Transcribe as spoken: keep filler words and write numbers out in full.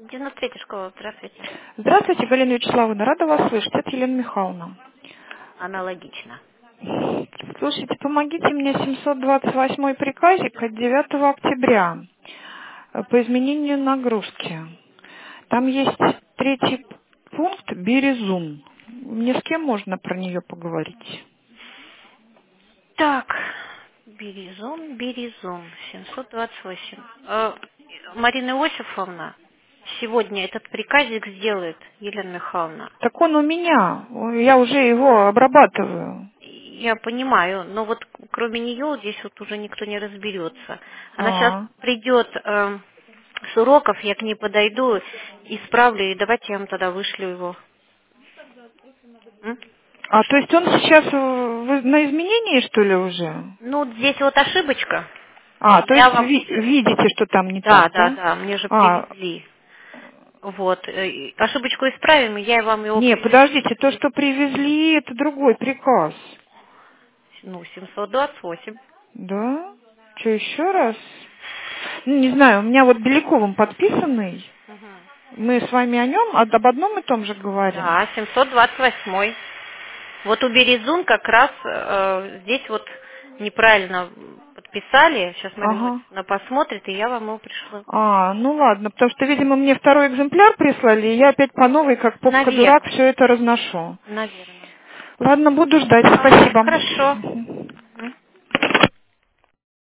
девяносто третья школа, здравствуйте. Здравствуйте, Галина Вячеславовна, рада вас слышать. Это Елена Михайловна. Аналогично. Слушайте, помогите мне семьсот двадцать восьмой приказик от девятого октября э, по изменению нагрузки. Там есть третий пункт «Березун». Мне с кем можно про нее поговорить? Так, Березун, Березун, семьсот двадцать восемь. Э, Марина Иосифовна сегодня этот приказик сделает, Елена Михайловна. Так он у меня, я уже его обрабатываю. Я понимаю, но вот кроме нее здесь вот уже никто не разберется. Она сейчас А, придет э, с уроков, я к ней подойду, исправлю, и давайте я вам тогда вышлю его. М? а то есть он сейчас э, вы на изменении, что ли, уже? Ну, вот здесь вот ошибочка. А, то Я есть вам... ви- видите, что там не Да, так, да, да? да, мне же А, привезли. Вот. э, и ошибочку исправим, и я вам его не, пришлю. подождите, то, что привезли, это другой приказ. Ну, семьсот двадцать восемь. Да? Что, еще раз? Ну, не знаю, у меня вот Беляковым подписанный. Мгм. Мы с вами о нем, об об одном и том же говорим. Да, семьсот двадцать восемь. Вот у Березун как раз э, здесь вот неправильно подписали. Сейчас Марина Ага. Иосифовна посмотрит, и я вам его пришлю. А, ну ладно, потому что, видимо, мне второй экземпляр прислали, и я опять по новой, как попка-дурак, Наверное. все это разношу. Наверное. Ладно, буду ждать, Ага, спасибо. хорошо. Мгм.